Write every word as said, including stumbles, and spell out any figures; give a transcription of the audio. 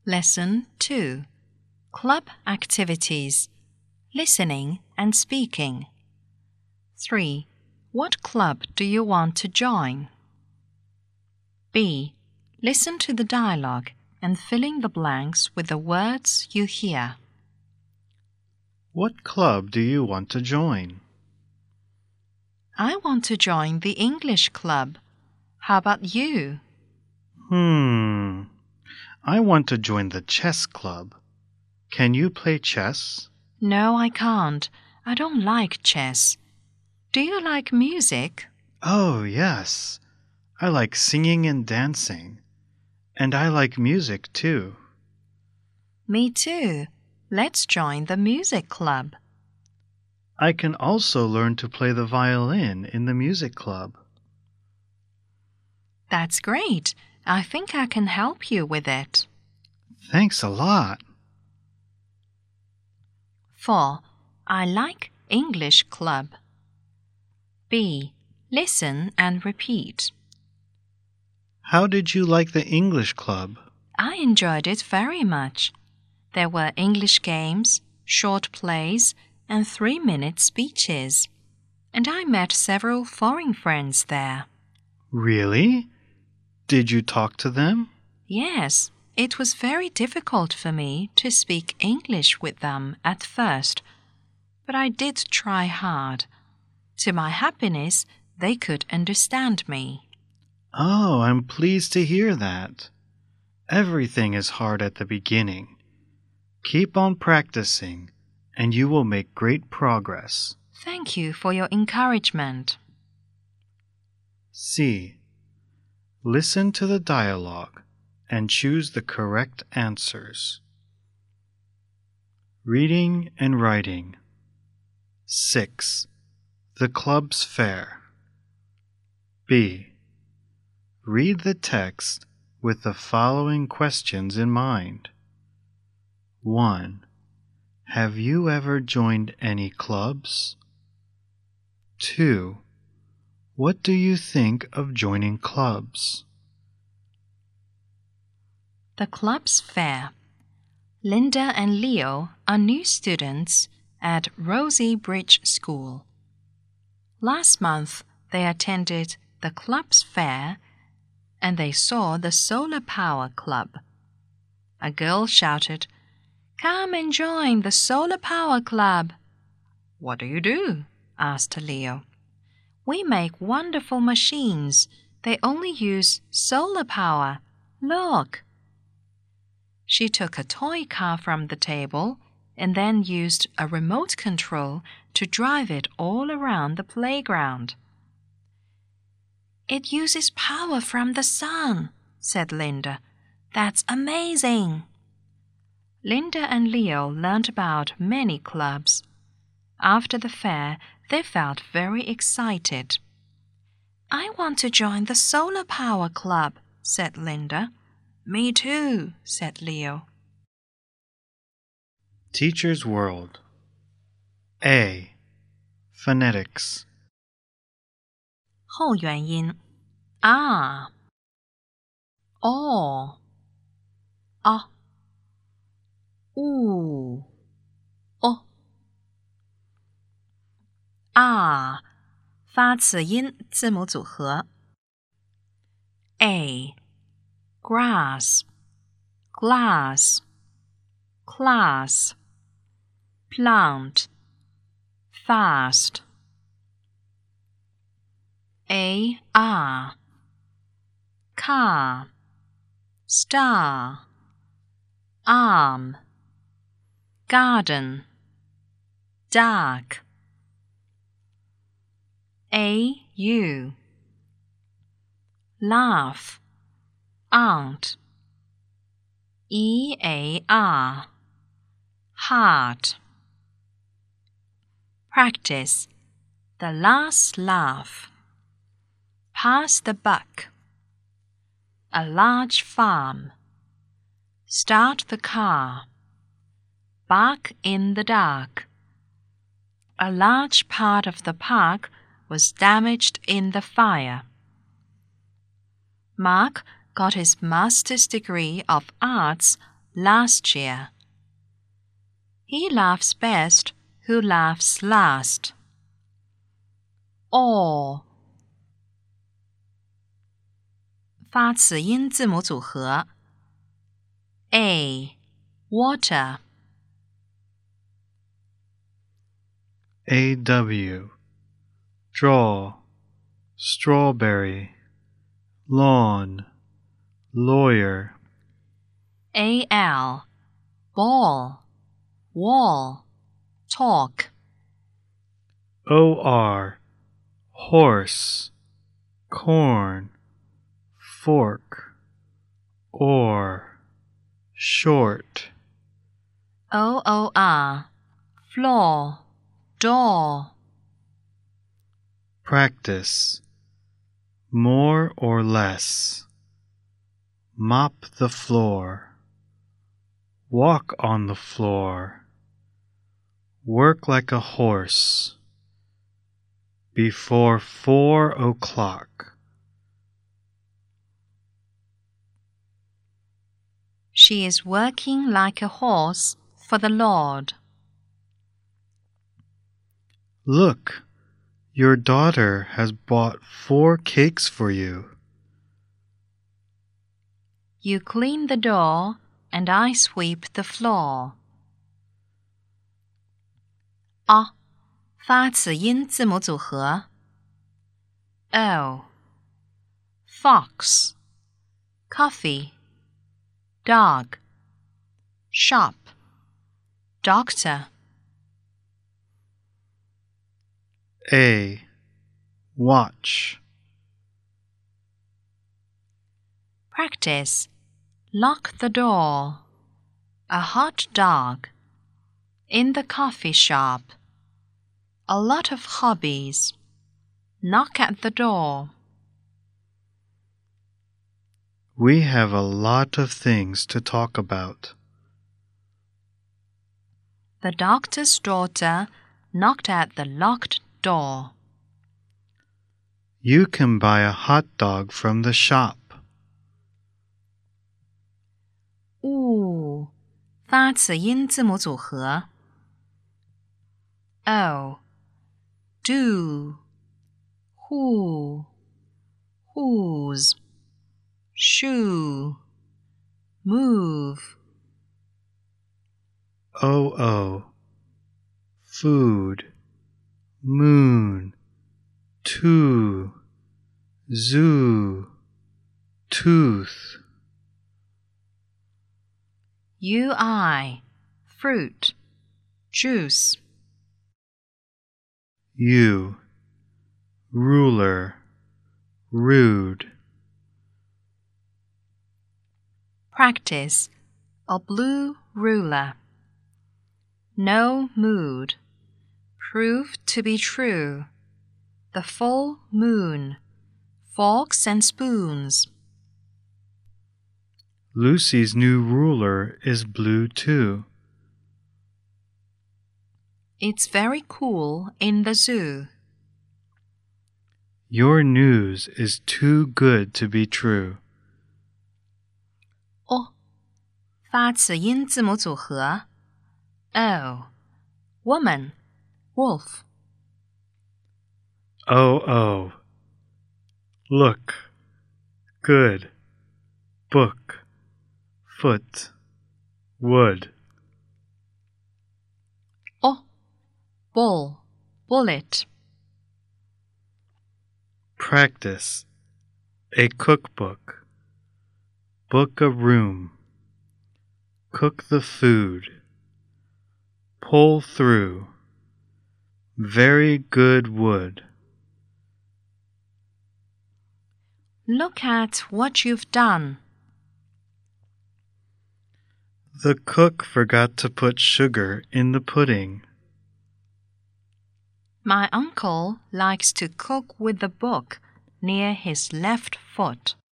Lesson two. Club activities. Listening and speaking. three. What club do you want to join? B. Listen to the dialogue and fill in the blanks with the words you hear. What club do you want to join? I want to join the English club. How about you? Hmm. I want to join the chess club. Can you play chess? No, I can't. I don't like chess. Do you like music? Oh, yes. I like singing and dancing. And I like music too. Me too. Let's join the music club. I can also learn to play the violin in the music club. That's great. I think I can help you with it. Thanks a lot. four. I like English club. B. Listen and repeat. How did you like the English club? I enjoyed it very much. There were English games, short plays, and three-minute speeches. And I met several foreign friends there. Really? Did you talk to them? Yes, it was very difficult for me to speak English with them at first, but I did try hard. To my happiness, they could understand me. Oh, I'm pleased to hear that. Everything is hard at the beginning. Keep on practicing, and you will make great progress. Thank you for your encouragement. C. Listen to the dialogue and choose the correct answers. Reading and writing. six. The club's fair. B. Read the text with the following questions in mind. one. Have you ever joined any clubs? two. What do you think of joining clubs? The club's fair. Linda and Leo are new students at Rosie Bridge School. Last month, they attended the club's fair and they saw the Solar Power Club. A girl shouted, "Come and join the Solar Power Club." "What do you do?" asked Leo. "We make wonderful machines. They only use solar power. Look." She took a toy car from the table and then used a remote control to drive it all around the playground. "It uses power from the sun," said Linda. "That's amazing." Linda and Leo learned about many clubs. After the fair, they felt very excited. "I want to join the Solar Power Club," said Linda. "Me too," said Leo. Teacher's World. A. Phonetics. 后元音 啊 哦 啊 呜 哦 啊 发此音字母组合 A. Grass, glass, class, plant, fast. A R. Car, star, arm, garden, dark. A U. Laugh, aunt. E A R. Heart. Practice. The last laugh. Pass the buck. A large farm. Start the car. Bark in the dark. A large part of the park was damaged in the fire. Mark got his master's degree of arts last year. He laughs best who laughs last. All 发词音字母组合 A. Water A W Draw Strawberry Lawn Lawyer A L. Ball Wall Talk O R Horse Corn Fork Or Short O O R. Floor Door Practice More or less Mop the floor Walk on the floor Work like a horse Before four o'clock She is working like a horse for the Lord. Look, your daughter has bought four cakes for you. You clean the door and I sweep the floor. A. 发词音字母组合 O. Fox Coffee Dog Shop Doctor A. Watch Practice Lock the door A hot dog In the coffee shop A lot of hobbies Knock at the door We have a lot of things to talk about. The doctor's daughter knocked at the locked door. You can buy a hot dog from the shop. 呜发词音字母组合 O. Do Who Whose Shoe Move O O Food Moon Two Zoo Tooth U I Fruit Juice U Ruler Rude Practice A blue ruler No mood Prove to be true The full moon Forks and spoons Lucy's new ruler is blue too. It's very cool in the zoo. Your news is too good to be true. O 发词音字母组合 O. Woman Wolf Oh, oh. Look. Good. Book. Foot. Wood. O. Bull Bullet Practice. A cookbook. Book a room. Cook the food. Pull through. Very good wood. Look at what you've done. The cook forgot to put sugar in the pudding. My uncle likes to cook with the book near his left foot.